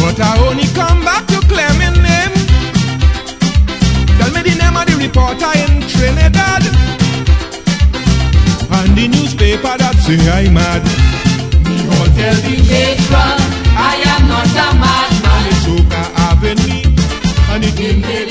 but I only come back to claim my name. Tell me the name of the reporter in Trinidad, and the newspaper that say I'm mad. Me all tell the matron I am not a madman. The soca having me, and it